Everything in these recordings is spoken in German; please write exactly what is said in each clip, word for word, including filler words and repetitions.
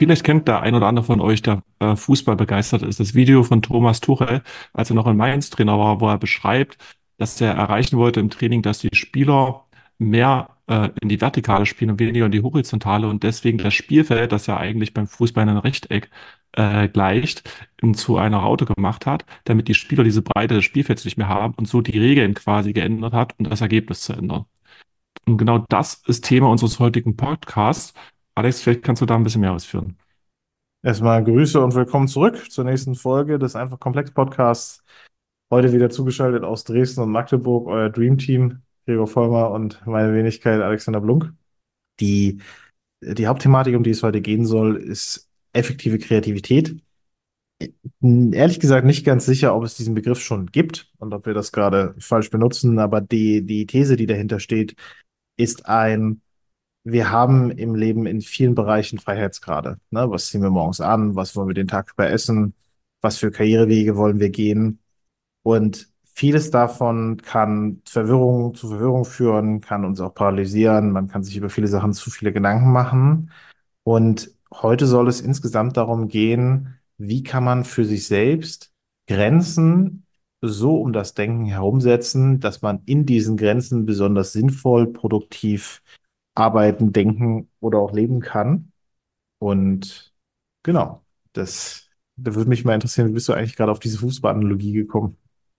Vielleicht kennt der ein oder andere von euch, der äh, Fußball begeistert ist, das Video von Thomas Tuchel, als er noch in Mainz Trainer war, wo er beschreibt, dass er erreichen wollte im Training, dass die Spieler mehr äh, in die Vertikale spielen und weniger in die Horizontale und deswegen das Spielfeld, das ja eigentlich beim Fußball in ein Rechteck äh, gleicht, in, zu einer Raute gemacht hat, damit die Spieler diese Breite des Spielfelds nicht mehr haben und so die Regeln quasi geändert hat, um das Ergebnis zu ändern. Und genau das ist Thema unseres heutigen Podcasts. Alex, vielleicht kannst du da ein bisschen mehr ausführen. Erstmal Grüße und willkommen zurück zur nächsten Folge des Einfach Komplex Podcasts. Heute wieder zugeschaltet aus Dresden und Magdeburg, euer Dream Team, Gregor Vollmer und meine Wenigkeit Alexander Blunk. Die, die Hauptthematik, um die es heute gehen soll, ist effektive Kreativität. Hm, Ehrlich gesagt nicht ganz sicher, ob es diesen Begriff schon gibt und ob wir das gerade falsch benutzen, aber die, die These, die dahinter steht, ist ein wir haben im Leben in vielen Bereichen Freiheitsgrade. Ne? Was ziehen wir morgens an? Was wollen wir den Tag über essen? Was für Karrierewege wollen wir gehen? Und vieles davon kann Verwirrung zu Verwirrung führen, kann uns auch paralysieren. Man kann sich über viele Sachen zu viele Gedanken machen. Und heute soll es insgesamt darum gehen, wie kann man für sich selbst Grenzen so um das Denken herumsetzen, dass man in diesen Grenzen besonders sinnvoll, produktiv arbeiten, denken oder auch leben kann. Und genau, das, da würde mich mal interessieren, wie bist du eigentlich gerade auf diese Fußballanalogie gekommen?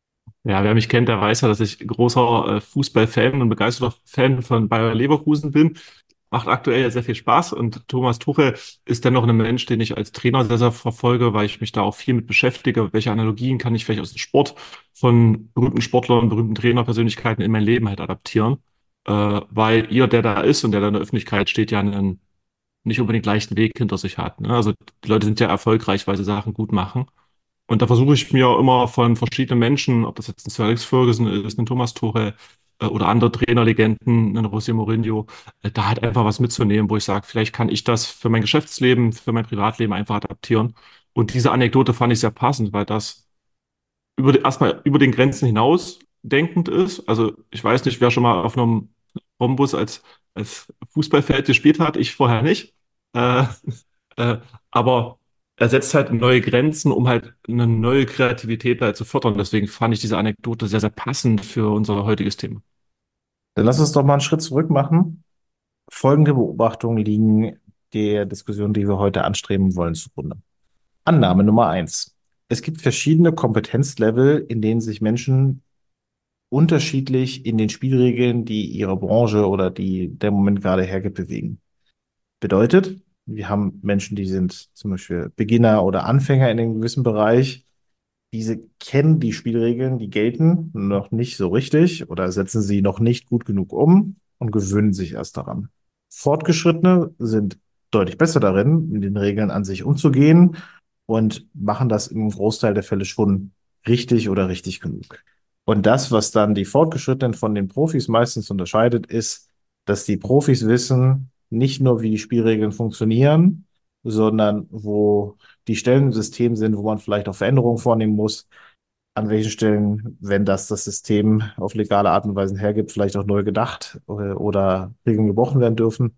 Ja, wer mich kennt, der weiß ja, dass ich großer äh, Fußballfan und begeisterter Fan von Bayer Leverkusen bin. Macht aktuell ja sehr viel Spaß und Thomas Tuchel ist dennoch ein Mensch, den ich als Trainer sehr, sehr verfolge, weil ich mich da auch viel mit beschäftige. Welche Analogien kann ich vielleicht aus dem Sport von berühmten Sportlern, berühmten Trainerpersönlichkeiten in mein Leben halt adaptieren? Äh, weil ihr, der da ist und der da in der Öffentlichkeit steht, ja einen nicht unbedingt leichten Weg hinter sich hat. Ne? Also die Leute sind ja erfolgreich, weil sie Sachen gut machen. Und da versuche ich mir immer von verschiedenen Menschen, ob das jetzt ein Sir Alex Ferguson ist, ein Thomas Tuchel äh, oder andere Trainerlegenden, ein José Mourinho, äh, da halt einfach was mitzunehmen, wo ich sage, vielleicht kann ich das für mein Geschäftsleben, für mein Privatleben einfach adaptieren. Und diese Anekdote fand ich sehr passend, weil das über, die- erstmal über den Grenzen hinaus denkend ist. Also ich weiß nicht, wer schon mal auf einem Rhombus als, als Fußballfeld gespielt hat, ich vorher nicht. Äh, äh, aber er setzt halt neue Grenzen, um halt eine neue Kreativität halt zu fördern. Deswegen fand ich diese Anekdote sehr, sehr passend für unser heutiges Thema. Dann lass uns doch mal einen Schritt zurück machen. Folgende Beobachtungen liegen der Diskussion, die wir heute anstreben wollen, zugrunde. Annahme Nummer eins. Es gibt verschiedene Kompetenzlevel, in denen sich Menschen unterschiedlich in den Spielregeln, die ihre Branche oder die der Moment gerade hergibt, bewegen. Bedeutet, wir haben Menschen, die sind zum Beispiel Beginner oder Anfänger in einem gewissen Bereich. Diese kennen die Spielregeln, die gelten noch nicht so richtig oder setzen sie noch nicht gut genug um und gewöhnen sich erst daran. Fortgeschrittene sind deutlich besser darin, mit den Regeln an sich umzugehen und machen das im Großteil der Fälle schon richtig oder richtig genug. Und das, was dann die Fortgeschrittenen von den Profis meistens unterscheidet, ist, dass die Profis wissen, nicht nur, wie die Spielregeln funktionieren, sondern wo die Stellen im System sind, wo man vielleicht auch Veränderungen vornehmen muss, an welchen Stellen, wenn das das System auf legale Art und Weise hergibt, vielleicht auch neu gedacht oder, oder Regeln gebrochen werden dürfen.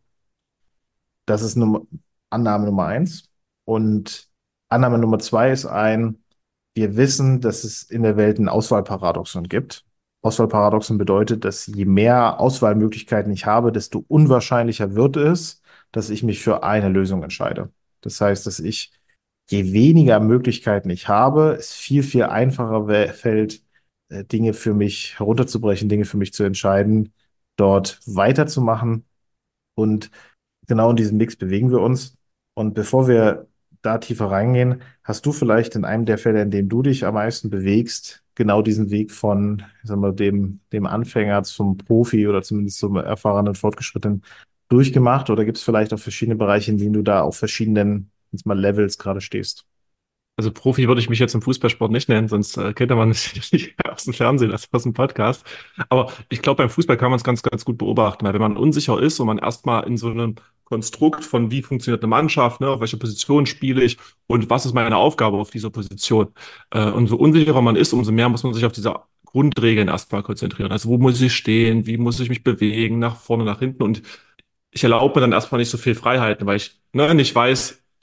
Das ist Nummer, Annahme Nummer eins. Und Annahme Nummer zwei ist ein, wir wissen, dass es in der Welt ein Auswahlparadoxon gibt. Auswahlparadoxon bedeutet, dass je mehr Auswahlmöglichkeiten ich habe, desto unwahrscheinlicher wird es, dass ich mich für eine Lösung entscheide. Das heißt, dass ich, je weniger Möglichkeiten ich habe, es viel, viel einfacher wä- fällt, äh, Dinge für mich herunterzubrechen, Dinge für mich zu entscheiden, dort weiterzumachen. Und genau in diesem Mix bewegen wir uns. Und bevor wir da tiefer reingehen, hast du vielleicht in einem der Fälle, in dem du dich am meisten bewegst, genau diesen Weg von, sagen wir, dem, dem Anfänger zum Profi oder zumindest zum erfahrenen Fortgeschrittenen durchgemacht? Oder gibt es vielleicht auch verschiedene Bereiche, in denen du da auf verschiedenen, jetzt mal Levels gerade stehst? Also Profi würde ich mich jetzt im Fußballsport nicht nennen, sonst äh, kennt man mich nicht aus dem Fernsehen als aus dem Podcast. Aber ich glaube, beim Fußball kann man es ganz, ganz gut beobachten, weil wenn man unsicher ist und man erstmal in so einem Konstrukt von wie funktioniert eine Mannschaft, ne, auf welcher Position spiele ich und was ist meine Aufgabe auf dieser Position. Äh, und so unsicherer man ist, umso mehr muss man sich auf diese Grundregeln erstmal konzentrieren. Also wo muss ich stehen, wie muss ich mich bewegen, nach vorne, nach hinten. Und ich erlaube mir dann erstmal nicht so viel Freiheiten, weil ich ne, nicht weiß,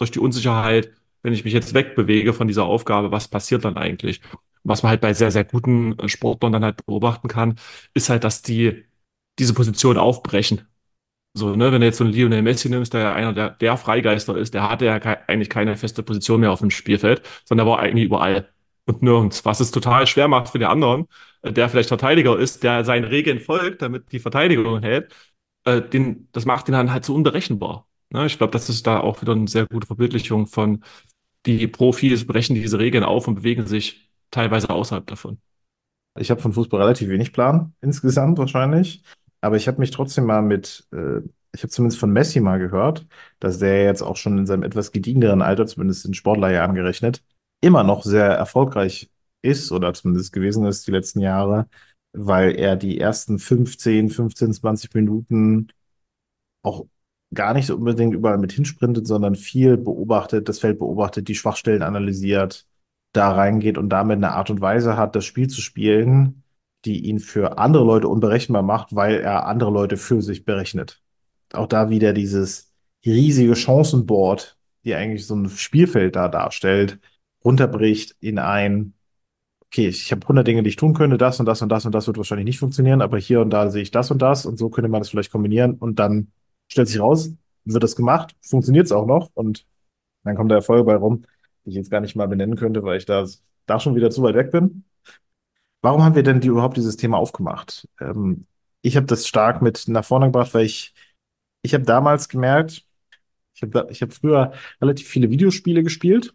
durch die Unsicherheit, wenn ich mich jetzt wegbewege von dieser Aufgabe, was passiert dann eigentlich? Was man halt bei sehr, sehr guten äh, Sportlern dann halt beobachten kann, ist halt, dass die diese Position aufbrechen. So, ne, wenn du jetzt so einen Lionel Messi nimmst, der ja einer der, der Freigeister ist, der hatte ja kei- eigentlich keine feste Position mehr auf dem Spielfeld, sondern der war eigentlich überall und nirgends. Was es total schwer macht für den anderen, äh, der vielleicht Verteidiger ist, der seinen Regeln folgt, damit die Verteidigung hält, äh, den, das macht ihn dann halt so unberechenbar. Ne, ich glaube, das ist da auch wieder eine sehr gute Verbildlichung von, die Profis brechen diese Regeln auf und bewegen sich teilweise außerhalb davon. Ich habe von Fußball relativ wenig Plan insgesamt wahrscheinlich, aber ich habe mich trotzdem mal mit, äh, ich habe zumindest von Messi mal gehört, dass der jetzt auch schon in seinem etwas gediegeneren Alter, zumindest in Sportlerjahren gerechnet, immer noch sehr erfolgreich ist oder zumindest gewesen ist die letzten Jahre, weil er die ersten fünfzehn, fünfzehn, zwanzig Minuten auch gar nicht so unbedingt überall mit hinsprintet, sondern viel beobachtet, das Feld beobachtet, die Schwachstellen analysiert, da reingeht und damit eine Art und Weise hat, das Spiel zu spielen, die ihn für andere Leute unberechenbar macht, weil er andere Leute für sich berechnet. Auch da wieder dieses riesige Chancenboard, die eigentlich so ein Spielfeld da darstellt, runterbricht in ein, okay, ich habe hundert Dinge, die ich tun könnte, das und das und das und das wird wahrscheinlich nicht funktionieren, aber hier und da sehe ich das und das und so könnte man das vielleicht kombinieren und dann stellt sich raus, wird das gemacht, funktioniert es auch noch und dann kommt der Erfolg bei rum, die ich jetzt gar nicht mal benennen könnte, weil ich da, da schon wieder zu weit weg bin. Warum haben wir denn die, überhaupt dieses Thema aufgemacht? Ähm, ich habe das stark mit nach vorne gebracht, weil ich, ich habe damals gemerkt, ich habe ich hab früher relativ viele Videospiele gespielt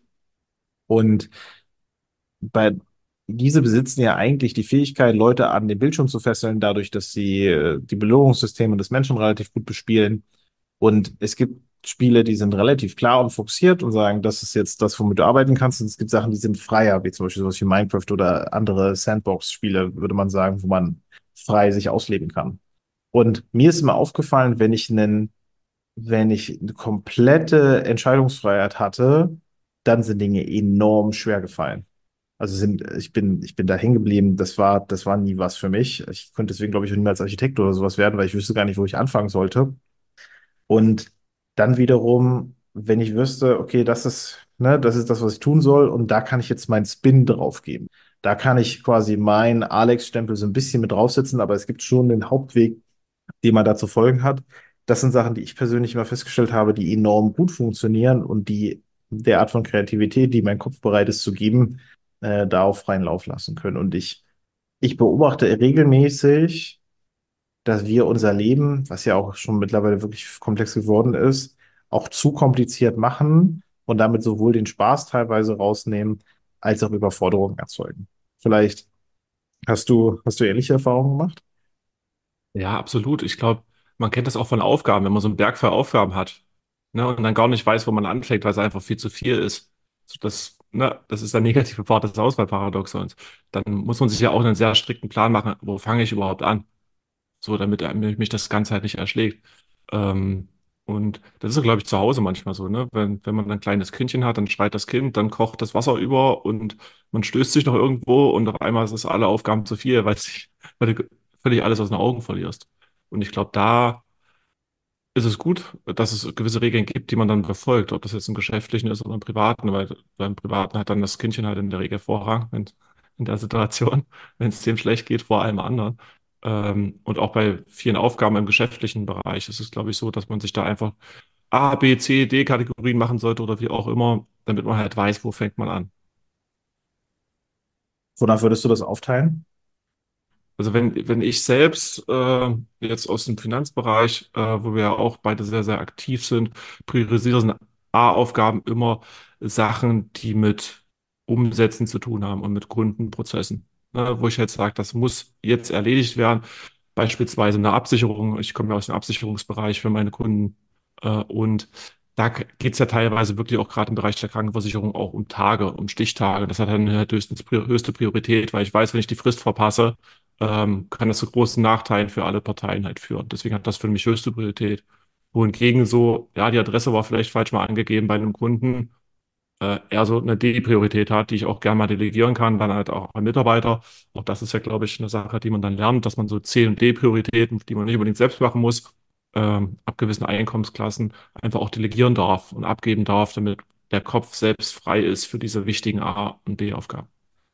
und bei diese besitzen ja eigentlich die Fähigkeit, Leute an den Bildschirm zu fesseln, dadurch, dass sie äh, die Belohnungssysteme des Menschen relativ gut bespielen. Und es gibt Spiele, die sind relativ klar und fokussiert und sagen, das ist jetzt das, womit du arbeiten kannst. Und es gibt Sachen, die sind freier, wie zum Beispiel sowas wie Minecraft oder andere Sandbox-Spiele, würde man sagen, wo man frei sich ausleben kann. Und mir ist immer aufgefallen, wenn ich einen, wenn ich eine komplette Entscheidungsfreiheit hatte, dann sind Dinge enorm schwer gefallen. Also sind, ich bin, ich bin da hängen geblieben. Das war, das war nie was für mich. Ich könnte deswegen, glaube ich, auch niemals Architekt oder sowas werden, weil ich wüsste gar nicht, wo ich anfangen sollte. Und dann wiederum, wenn ich wüsste, okay, das ist, ne, das ist das, was ich tun soll, und da kann ich jetzt meinen Spin drauf geben. Da kann ich quasi meinen Alex-Stempel so ein bisschen mit draufsetzen, aber es gibt schon den Hauptweg, den man da zu folgen hat. Das sind Sachen, die ich persönlich immer festgestellt habe, die enorm gut funktionieren und die der Art von Kreativität, die mein Kopf bereit ist zu geben, äh, da auf freien Lauf lassen können. Und ich, ich beobachte regelmäßig, dass wir unser Leben, was ja auch schon mittlerweile wirklich komplex geworden ist, auch zu kompliziert machen und damit sowohl den Spaß teilweise rausnehmen, als auch Überforderungen erzeugen. Vielleicht hast du, hast du ähnliche Erfahrungen gemacht? Ja, absolut. Ich glaube, man kennt das auch von Aufgaben, wenn man so einen Berg voll Aufgaben hat, ne, und dann gar nicht weiß, wo man anfängt, weil es einfach viel zu viel ist. So, das, ne, das ist der negative Part des Auswahlparadoxons. Dann muss man sich ja auch einen sehr strikten Plan machen, wo fange ich überhaupt an? So, damit einem- mich das Ganze halt nicht erschlägt. Ähm, und das ist so, glaube ich, zu Hause manchmal so, ne? Wenn, wenn man ein kleines Kindchen hat, dann schreit das Kind, dann kocht das Wasser über und man stößt sich noch irgendwo und auf einmal ist es alle Aufgaben zu viel, weil, sich, weil du völlig alles aus den Augen verlierst. Und ich glaube, da ist es gut, dass es gewisse Regeln gibt, die man dann befolgt, ob das jetzt im Geschäftlichen ist oder im Privaten, weil beim Privaten hat dann das Kindchen halt in der Regel Vorrang, wenn, in der Situation, wenn es dem schlecht geht, vor allem anderen. Ähm, und auch bei vielen Aufgaben im geschäftlichen Bereich ist es, glaube ich, so, dass man sich da einfach A, B, C, D Kategorien machen sollte oder wie auch immer, damit man halt weiß, wo fängt man an. Wonach würdest du das aufteilen? Also wenn, wenn ich selbst äh, jetzt aus dem Finanzbereich, äh, wo wir ja auch beide sehr, sehr aktiv sind, priorisiere sind A-Aufgaben immer Sachen, die mit Umsätzen zu tun haben und mit Kundenprozessen. Ne, wo ich jetzt sage, das muss jetzt erledigt werden. Beispielsweise eine Absicherung. Ich komme ja aus dem Absicherungsbereich für meine Kunden. Äh, und da geht es ja teilweise wirklich auch gerade im Bereich der Krankenversicherung auch um Tage, um Stichtage. Das hat dann halt höchstens, höchste Priorität, weil ich weiß, wenn ich die Frist verpasse, ähm, kann das zu großen Nachteilen für alle Parteien halt führen. Deswegen hat das für mich höchste Priorität. Wohingegen so, ja, die Adresse war vielleicht falsch mal angegeben bei einem Kunden, äh, eher so eine D-Priorität hat, die ich auch gerne mal delegieren kann, dann halt auch an Mitarbeiter. Auch das ist ja, glaube ich, eine Sache, die man dann lernt, dass man so C- und D-Prioritäten, die man nicht unbedingt selbst machen muss, ähm, ab gewissen Einkommensklassen einfach auch delegieren darf und abgeben darf, damit der Kopf selbst frei ist für diese wichtigen A- und B-Aufgaben.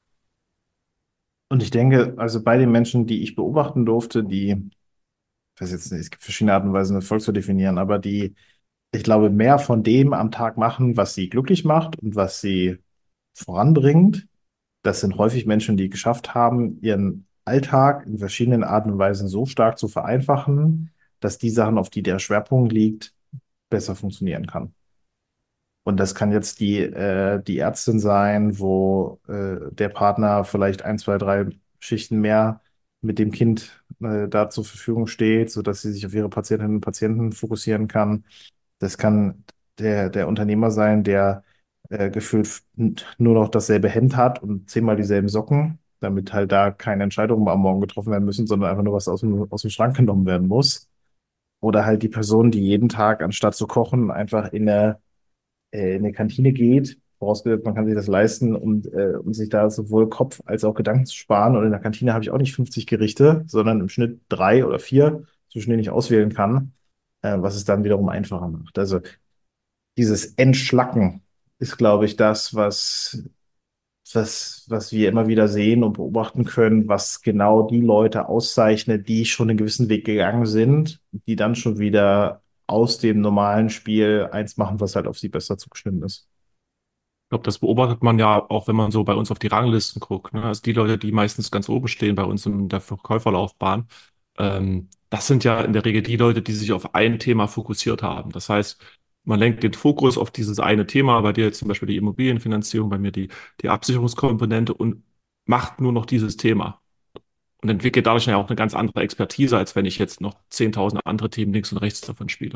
Und ich denke, also bei den Menschen, die ich beobachten durfte, die, ich weiß jetzt nicht, es gibt verschiedene Arten und Weisen, Erfolg zu definieren, aber die, ich glaube, mehr von dem am Tag machen, was sie glücklich macht und was sie voranbringt. Das sind häufig Menschen, die geschafft haben, ihren Alltag in verschiedenen Arten und Weisen so stark zu vereinfachen, dass die Sachen, auf die der Schwerpunkt liegt, besser funktionieren kann. Und das kann jetzt die, äh, die Ärztin sein, wo äh, der Partner vielleicht ein, zwei, drei Schichten mehr mit dem Kind äh, da zur Verfügung steht, sodass sie sich auf ihre Patientinnen und Patienten fokussieren kann. Das kann der, der Unternehmer sein, der äh, gefühlt f- nur noch dasselbe Hemd hat und zehnmal dieselben Socken, damit halt da keine Entscheidungen am Morgen getroffen werden müssen, sondern einfach nur was aus dem, aus dem Schrank genommen werden muss. Oder halt die Person, die jeden Tag, anstatt zu kochen, einfach in eine, äh, in eine Kantine geht, vorausgesetzt, man kann sich das leisten und, äh, und sich da sowohl Kopf als auch Gedanken zu sparen. Und in der Kantine habe ich auch nicht fünfzig Gerichte, sondern im Schnitt drei oder vier, zwischen denen ich auswählen kann, äh, was es dann wiederum einfacher macht. Also dieses Entschlacken ist, glaube ich, das, was, was, was wir immer wieder sehen und beobachten können, was genau die Leute auszeichnet, die schon einen gewissen Weg gegangen sind, die dann schon wieder aus dem normalen Spiel eins machen, was halt auf sie besser zugeschnitten ist. Ich glaube, das beobachtet man ja auch, wenn man so bei uns auf die Ranglisten guckt. Ne? Also die Leute, die meistens ganz oben stehen bei uns in der Verkäuferlaufbahn, ähm, das sind ja in der Regel die Leute, die sich auf ein Thema fokussiert haben. Das heißt, man lenkt den Fokus auf dieses eine Thema, bei dir jetzt zum Beispiel die Immobilienfinanzierung, bei mir die, die Absicherungskomponente und macht nur noch dieses Thema und entwickelt dadurch ja auch eine ganz andere Expertise, als wenn ich jetzt noch zehntausend andere Themen links und rechts davon spiele.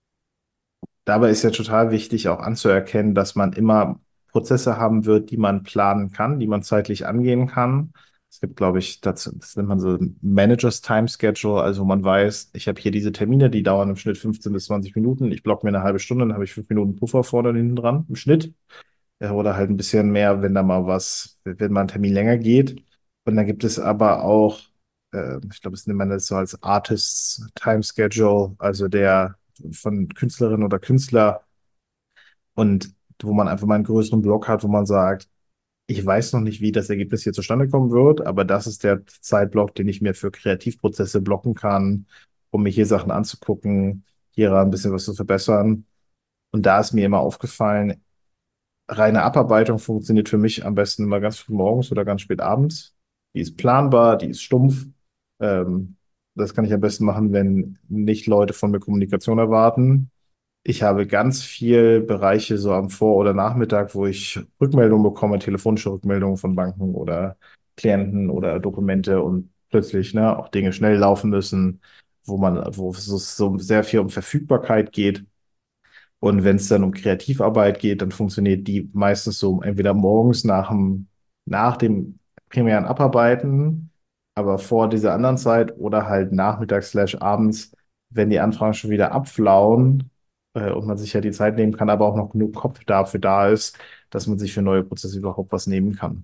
Dabei ist ja total wichtig auch anzuerkennen, dass man immer Prozesse haben wird, die man planen kann, die man zeitlich angehen kann. Es gibt, glaube ich, dazu, das nennt man so Managers Time Schedule, also man weiß, ich habe hier diese Termine, die dauern im Schnitt fünfzehn bis zwanzig Minuten. Ich blocke mir eine halbe Stunde, dann habe ich fünf Minuten Puffer vorne und hinten dran im Schnitt. Ja, oder halt ein bisschen mehr, wenn da mal was, wenn mal ein Termin länger geht. Und dann gibt es aber auch, äh, ich glaube, das nennt man das so als Artists Time Schedule, also der von Künstlerinnen oder Künstler und wo man einfach mal einen größeren Block hat, wo man sagt, ich weiß noch nicht, wie das Ergebnis hier zustande kommen wird, aber das ist der Zeitblock, den ich mir für Kreativprozesse blocken kann, um mir hier Sachen anzugucken, hier ein bisschen was zu verbessern. Und da ist mir immer aufgefallen, reine Abarbeitung funktioniert für mich am besten immer ganz früh morgens oder ganz spät abends. Die ist planbar, die ist stumpf. Ähm, Das kann ich am besten machen, wenn nicht Leute von mir Kommunikation erwarten. Ich habe ganz viel Bereiche so am Vor- oder Nachmittag, wo ich Rückmeldungen bekomme, telefonische Rückmeldungen von Banken oder Klienten oder Dokumente und plötzlich, ne, auch Dinge schnell laufen müssen, wo man, wo es so sehr viel um Verfügbarkeit geht. Und wenn es dann um Kreativarbeit geht, dann funktioniert die meistens so entweder morgens nach dem, nach dem primären Abarbeiten, aber vor dieser anderen Zeit oder halt nachmittags slash abends, wenn die Anfragen schon wieder abflauen äh, und man sich ja die Zeit nehmen kann, aber auch noch genug Kopf dafür da ist, dass man sich für neue Prozesse überhaupt was nehmen kann.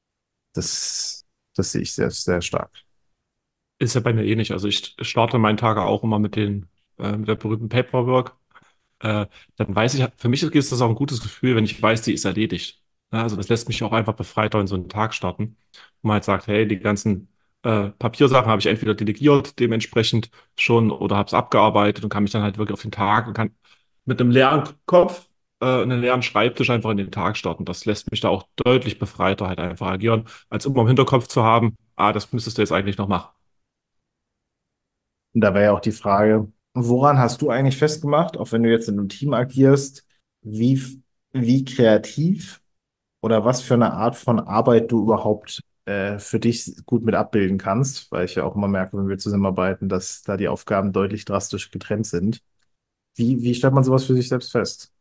Das, das sehe ich sehr, sehr stark. Ist ja bei mir ähnlich. Also ich starte meinen Tage auch immer mit den, äh, mit der berühmten Paperwork. Äh, Dann weiß ich, für mich ist das auch ein gutes Gefühl, wenn ich weiß, die ist erledigt. Ja, also das lässt mich auch einfach befreiter in so einen Tag starten, wo man halt sagt, hey, die ganzen äh, Papiersachen habe ich entweder delegiert dementsprechend schon oder habe es abgearbeitet und kann mich dann halt wirklich auf den Tag und kann mit einem leeren Kopf, äh, einem leeren Schreibtisch einfach in den Tag starten. Das lässt mich da auch deutlich befreiter halt einfach agieren, als immer im Hinterkopf zu haben, ah, das müsstest du jetzt eigentlich noch machen. Und da wäre ja auch die Frage, woran hast du eigentlich festgemacht, auch wenn du jetzt in einem Team agierst, wie, wie kreativ oder was für eine Art von Arbeit du überhaupt äh, für dich gut mit abbilden kannst, weil ich ja auch immer merke, wenn wir zusammenarbeiten, dass da die Aufgaben deutlich drastisch getrennt sind. Wie, wie stellt man sowas für sich selbst fest?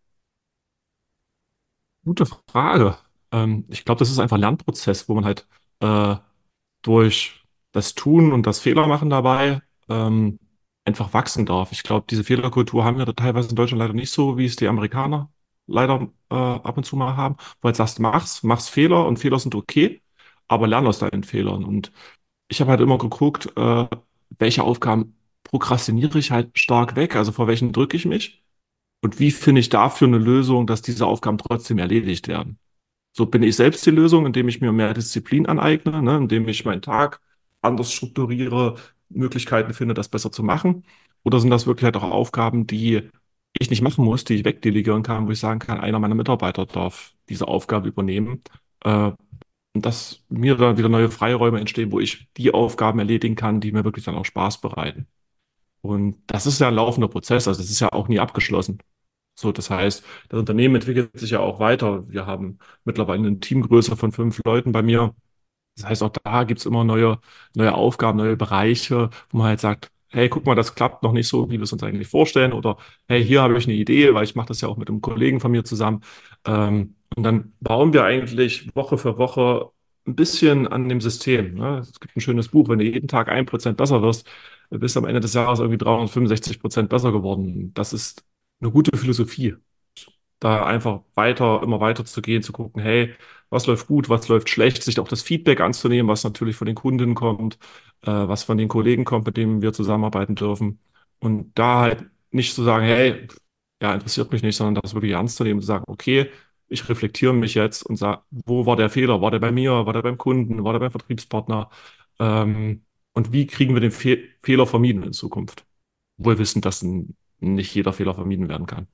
Gute Frage. Ähm, ich glaube, das ist einfach ein Lernprozess, wo man halt äh, durch das Tun und das Fehlermachen dabei ähm, einfach wachsen darf. Ich glaube, diese Fehlerkultur haben wir da teilweise in Deutschland leider nicht so, wie es die Amerikaner leider äh, ab und zu mal haben. Wo du halt sagst, mach's, mach's Fehler und Fehler sind okay, aber lern aus deinen Fehlern. Und ich habe halt immer geguckt, äh, welche Aufgaben prokrastiniere ich halt stark weg? Also vor welchen drücke ich mich? Und wie finde ich dafür eine Lösung, dass diese Aufgaben trotzdem erledigt werden? So bin ich selbst die Lösung, indem ich mir mehr Disziplin aneigne, ne, indem ich meinen Tag anders strukturiere, Möglichkeiten finde, das besser zu machen? Oder sind das wirklich halt auch Aufgaben, die ich nicht machen muss, die ich wegdelegieren kann, wo ich sagen kann, einer meiner Mitarbeiter darf diese Aufgabe übernehmen? Äh, und dass mir dann wieder neue Freiräume entstehen, wo ich die Aufgaben erledigen kann, die mir wirklich dann auch Spaß bereiten. Und das ist ja ein laufender Prozess, also das ist ja auch nie abgeschlossen. So, das heißt, das Unternehmen entwickelt sich ja auch weiter. Wir haben mittlerweile eine Teamgröße von fünf Leuten bei mir. Das heißt, auch da gibt's immer neue, neue Aufgaben, neue Bereiche, wo man halt sagt, hey, guck mal, das klappt noch nicht so, wie wir es uns eigentlich vorstellen. Oder hey, hier habe ich eine Idee, weil ich mache das ja auch mit einem Kollegen von mir zusammen. Ähm, und dann bauen wir eigentlich Woche für Woche ein bisschen an dem System. Ne? Es gibt ein schönes Buch, wenn du jeden Tag ein Prozent besser wirst, bist du am Ende des Jahres irgendwie dreihundertfünfundsechzig Prozent besser geworden. Das ist eine gute Philosophie, da einfach weiter, immer weiter zu gehen, zu gucken, hey, was läuft gut, was läuft schlecht, sich auch das Feedback anzunehmen, was natürlich von den Kunden kommt, äh, was von den Kollegen kommt, mit denen wir zusammenarbeiten dürfen. Und da halt nicht zu sagen, hey, ja, interessiert mich nicht, sondern das wirklich ernst zu nehmen, zu sagen, okay, ich reflektiere mich jetzt und sage, wo war der Fehler? War der bei mir? War der beim Kunden? War der beim Vertriebspartner? Ähm, und wie kriegen wir den Fe Fehler vermieden in Zukunft? Wohl wissend, dass n- nicht jeder Fehler vermieden werden kann.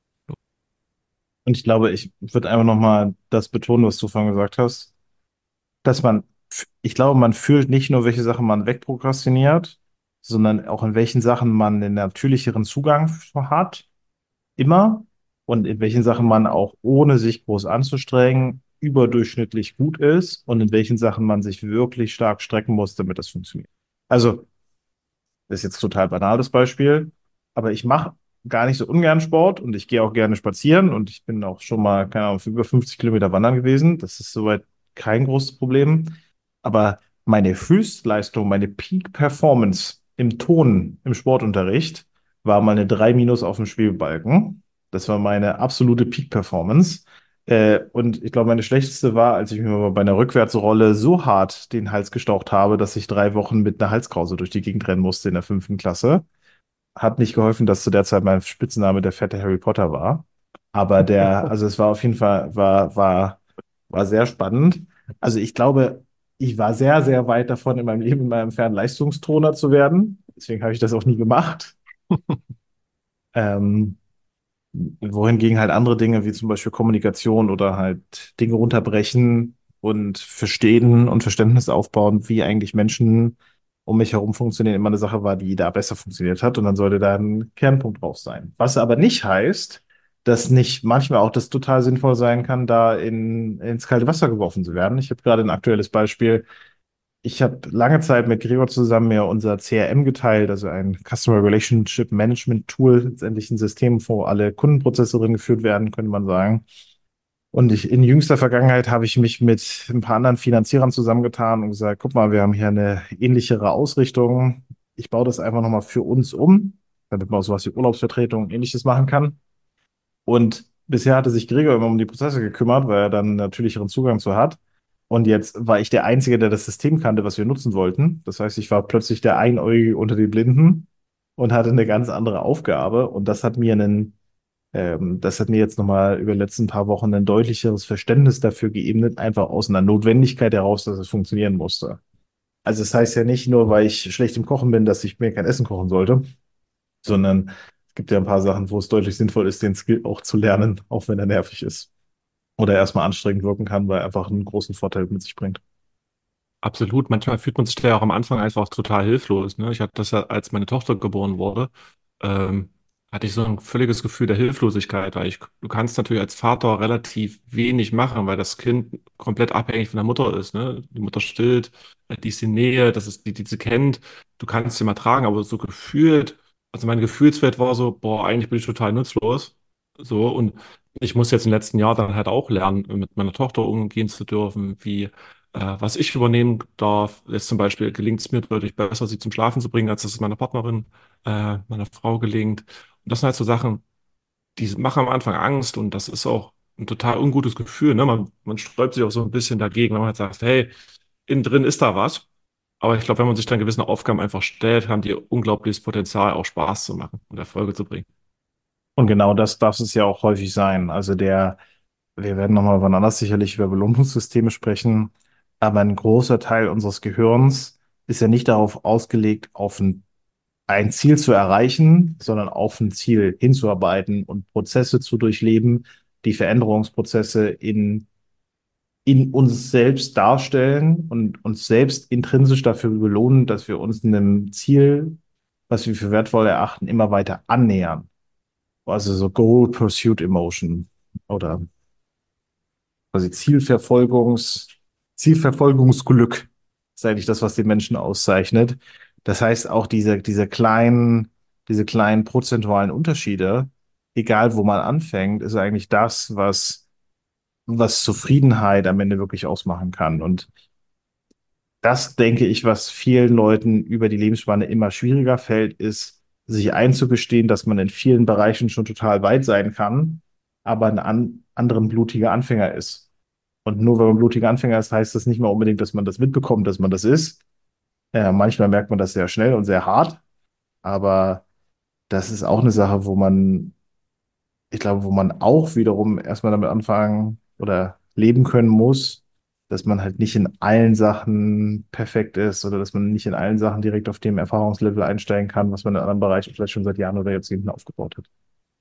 Und ich glaube, ich würde einfach nochmal das betonen, was du vorhin gesagt hast, dass man, ich glaube, man fühlt nicht nur, welche Sachen man wegprokrastiniert, sondern auch in welchen Sachen man den natürlicheren Zugang hat, immer, und in welchen Sachen man auch ohne sich groß anzustrengen überdurchschnittlich gut ist und in welchen Sachen man sich wirklich stark strecken muss, damit das funktioniert. Also, das ist jetzt total banales Beispiel, aber ich mache gar nicht so ungern Sport und ich gehe auch gerne spazieren und ich bin auch schon mal, keine Ahnung, für über fünfzig Kilometer wandern gewesen. Das ist soweit kein großes Problem. Aber meine Höchstleistung, meine Peak Performance im Ton, im Sportunterricht, war mal eine drei minus auf dem Schwebebalken. Das war meine absolute Peak Performance. Äh, und ich glaube, meine schlechteste war, als ich mir mal bei einer Rückwärtsrolle so hart den Hals gestaucht habe, dass ich drei Wochen mit einer Halskrause durch die Gegend rennen musste in der fünften Klasse. Hat nicht geholfen, dass zu der Zeit mein Spitzname der fette Harry Potter war. Aber der, also es war auf jeden Fall, war, war, war sehr spannend. Also ich glaube, ich war sehr, sehr weit davon, in meinem Leben in meinem Entfernen Leistungsturner zu werden. Deswegen habe ich das auch nie gemacht. Ähm, Wohingegen halt andere Dinge wie zum Beispiel Kommunikation oder halt Dinge runterbrechen und verstehen und Verständnis aufbauen, wie eigentlich Menschen um mich herum funktionieren, immer eine Sache war, die da besser funktioniert hat. Und dann sollte da ein Kernpunkt drauf sein. Was aber nicht heißt, dass nicht manchmal auch das total sinnvoll sein kann, da in, ins kalte Wasser geworfen zu werden. Ich habe gerade ein aktuelles Beispiel. Ich habe lange Zeit mit Gregor zusammen mir unser C R M geteilt, also ein Customer Relationship Management Tool, letztendlich ein System, wo alle Kundenprozesse drin geführt werden, könnte man sagen. Und ich, in jüngster Vergangenheit habe ich mich mit ein paar anderen Finanzierern zusammengetan und gesagt, guck mal, wir haben hier eine ähnlichere Ausrichtung. Ich baue das einfach nochmal für uns um, damit man auch sowas wie Urlaubsvertretung und ähnliches machen kann. Und bisher hatte sich Gregor immer um die Prozesse gekümmert, weil er dann einen natürlicheren Zugang zu hat. Und jetzt war ich der Einzige, der das System kannte, was wir nutzen wollten. Das heißt, ich war plötzlich der Einäugige unter den Blinden und hatte eine ganz andere Aufgabe. Und das hat mir einen, ähm, das hat mir jetzt nochmal über die letzten paar Wochen ein deutlicheres Verständnis dafür geebnet, einfach aus einer Notwendigkeit heraus, dass es funktionieren musste. Also es heißt ja nicht nur, weil ich schlecht im Kochen bin, dass ich mir kein Essen kochen sollte, sondern es gibt ja ein paar Sachen, wo es deutlich sinnvoll ist, den Skill auch zu lernen, auch wenn er nervig ist. Oder erstmal anstrengend wirken kann, weil er einfach einen großen Vorteil mit sich bringt. Absolut. Manchmal fühlt man sich da ja auch am Anfang einfach total hilflos. Ne? Ich hatte das ja, als meine Tochter geboren wurde, ähm, hatte ich so ein völliges Gefühl der Hilflosigkeit, weil ich, du kannst natürlich als Vater relativ wenig machen, weil das Kind komplett abhängig von der Mutter ist. Ne? Die Mutter stillt, äh, die ist in Nähe, das ist die, die sie kennt. Du kannst sie mal tragen, aber so gefühlt, also meine Gefühlswelt war so, boah, eigentlich bin ich total nutzlos. So, und ich muss jetzt im letzten Jahr dann halt auch lernen, mit meiner Tochter umgehen zu dürfen, wie äh, was ich übernehmen darf. Jetzt zum Beispiel gelingt es mir deutlich besser, sie zum Schlafen zu bringen, als es meiner Partnerin, äh, meiner Frau gelingt. Und das sind halt so Sachen, die machen am Anfang Angst und das ist auch ein total ungutes Gefühl. Ne? Man, man sträubt sich auch so ein bisschen dagegen, wenn man halt sagt, hey, innen drin ist da was. Aber ich glaube, wenn man sich dann gewisse Aufgaben einfach stellt, haben die unglaubliches Potenzial, auch Spaß zu machen und Erfolge zu bringen. Und genau das darf es ja auch häufig sein. Also der, wir werden nochmal wann anders sicherlich über Belohnungssysteme sprechen, aber ein großer Teil unseres Gehirns ist ja nicht darauf ausgelegt, auf ein, ein Ziel zu erreichen, sondern auf ein Ziel hinzuarbeiten und Prozesse zu durchleben, die Veränderungsprozesse in, in uns selbst darstellen und uns selbst intrinsisch dafür belohnen, dass wir uns einem Ziel, was wir für wertvoll erachten, immer weiter annähern. Also so Goal Pursuit Emotion oder quasi Zielverfolgungs, Zielverfolgungsglück ist eigentlich das, was den Menschen auszeichnet. Das heißt, auch diese, diese kleinen, diese kleinen prozentualen Unterschiede, egal wo man anfängt, ist eigentlich das, was, was Zufriedenheit am Ende wirklich ausmachen kann. Und das denke ich, was vielen Leuten über die Lebensspanne immer schwieriger fällt, ist, sich einzugestehen, dass man in vielen Bereichen schon total weit sein kann, aber ein an, anderen blutiger Anfänger ist. Und nur weil man blutiger Anfänger ist, heißt das nicht mal unbedingt, dass man das mitbekommt, dass man das ist. Äh, manchmal merkt man das sehr schnell und sehr hart, aber das ist auch eine Sache, wo man, ich glaube, wo man auch wiederum erstmal damit anfangen oder leben können muss, dass man halt nicht in allen Sachen perfekt ist oder dass man nicht in allen Sachen direkt auf dem Erfahrungslevel einsteigen kann, was man in anderen Bereichen vielleicht schon seit Jahren oder Jahrzehnten aufgebaut hat.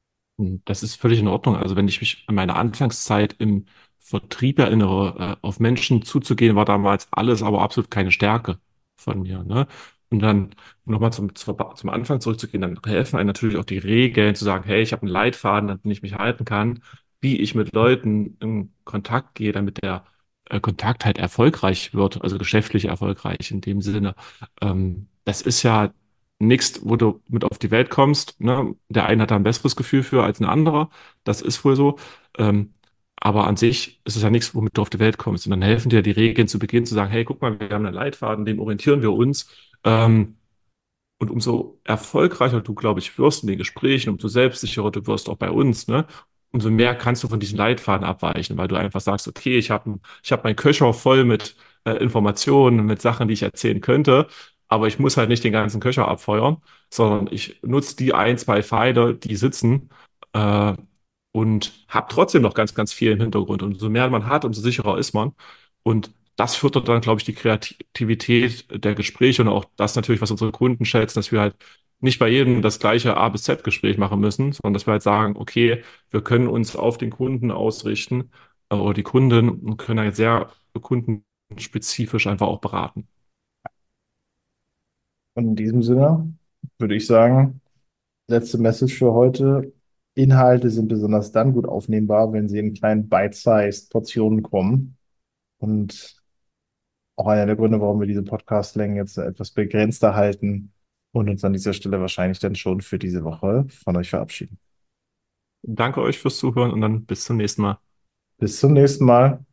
Und das ist völlig in Ordnung. Also wenn ich mich an meine Anfangszeit im Vertrieb erinnere, äh, auf Menschen zuzugehen, war damals alles aber absolut keine Stärke von mir, ne? Und dann nochmal zum, zum zum Anfang zurückzugehen, dann helfen einem natürlich auch die Regeln, zu sagen, hey, ich habe einen Leitfaden, an den ich mich halten kann, wie ich mit Leuten in Kontakt gehe, damit der äh, Kontakt halt erfolgreich wird, also geschäftlich erfolgreich in dem Sinne. Ähm, das ist ja nichts, wo du mit auf die Welt kommst. Ne? Der eine hat da ein besseres Gefühl für als ein anderer. Das ist wohl so. Ähm, aber an sich ist es ja nichts, womit du auf die Welt kommst. Und dann helfen dir die Regeln zu Beginn zu sagen, hey, guck mal, wir haben einen Leitfaden, dem orientieren wir uns. Ähm, und umso erfolgreicher du, glaube ich, wirst in den Gesprächen, umso selbstsicherer du wirst auch bei uns, ne? Umso mehr kannst du von diesen Leitfaden abweichen, weil du einfach sagst, okay, ich habe ich hab meinen Köcher voll mit äh, Informationen, mit Sachen, die ich erzählen könnte, aber ich muss halt nicht den ganzen Köcher abfeuern, sondern ich nutze die ein, zwei Pfeile, die sitzen, äh, und habe trotzdem noch ganz, ganz viel im Hintergrund. Und umso mehr man hat, umso sicherer ist man. Und das fördert dann, glaube ich, die Kreativität der Gespräche und auch das natürlich, was unsere Kunden schätzen, dass wir halt nicht bei jedem das gleiche A bis Z-Gespräch machen müssen, sondern dass wir halt sagen, okay, wir können uns auf den Kunden ausrichten äh, oder die Kunden und können halt sehr kundenspezifisch einfach auch beraten. Und in diesem Sinne würde ich sagen, letzte Message für heute. Inhalte sind besonders dann gut aufnehmbar, wenn sie in kleinen Bite-sized Portionen kommen. Und auch einer der Gründe, warum wir diese Podcast-Längen jetzt etwas begrenzter halten und uns an dieser Stelle wahrscheinlich dann schon für diese Woche von euch verabschieden. Danke euch fürs Zuhören und dann bis zum nächsten Mal. Bis zum nächsten Mal.